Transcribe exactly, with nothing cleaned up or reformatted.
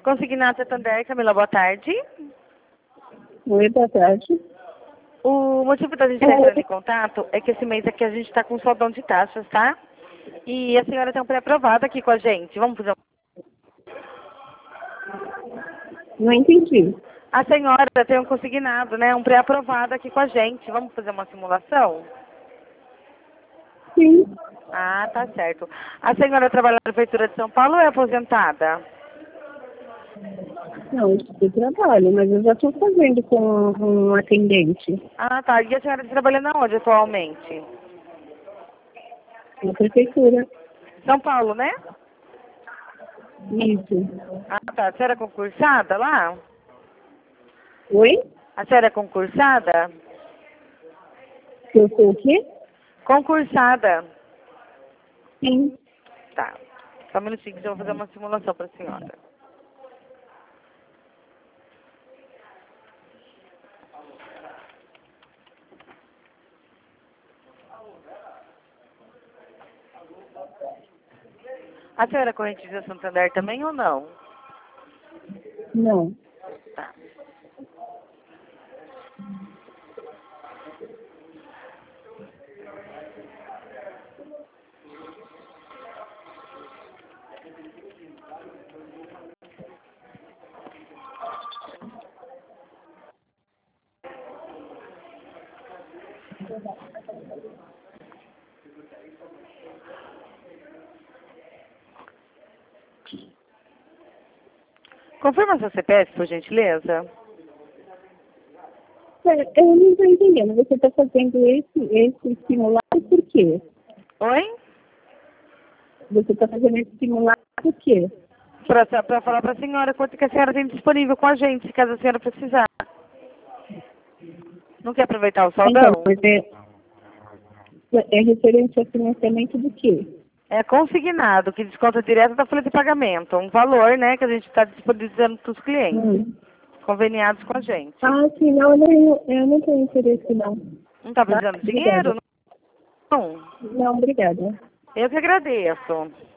Consignado Santander, Camila, boa tarde. Oi, boa tarde. O motivo da gente estar entrando em contato é que esse mês aqui a gente está com soldão de taxas, tá? E a senhora tem um pré-aprovado aqui com a gente. Vamos fazer um... Não entendi. A senhora tem um consignado, né? Um pré-aprovado aqui com a gente. Vamos fazer uma simulação? Sim. Ah, tá certo. A senhora trabalha na Prefeitura de São Paulo ou é aposentada? Não, eu trabalho, mas eu já estou fazendo com um atendente Ah, tá. E a senhora está trabalhando aonde atualmente? na prefeitura. São Paulo, né? Isso. Ah, tá. A senhora é concursada lá? Oi? A senhora é concursada? Eu sou o quê? Concursada. Sim. Tá. Só um minutinho que eu vou fazer uma simulação para a senhora. A senhora é corrente de Santander também ou não? Não. Tá. Confirma seu C P F, por gentileza. É, eu não estou entendendo. Você está fazendo esse, esse simulado por quê? Oi? Você está fazendo esse simulado por quê? Para falar para a senhora quanto que a senhora tem disponível com a gente, caso a senhora precisar. Não quer aproveitar o Então, saldão? mas é, é referente ao financiamento do quê? É consignado, que desconta direto da folha de pagamento. Um valor, né, que a gente está disponibilizando para os clientes, Hum. conveniados com a gente. Ah, sim, não, eu não, eu não tenho interesse, não. Não está Tá? precisando de Obrigada. dinheiro? Não. Não, obrigada. Eu que agradeço.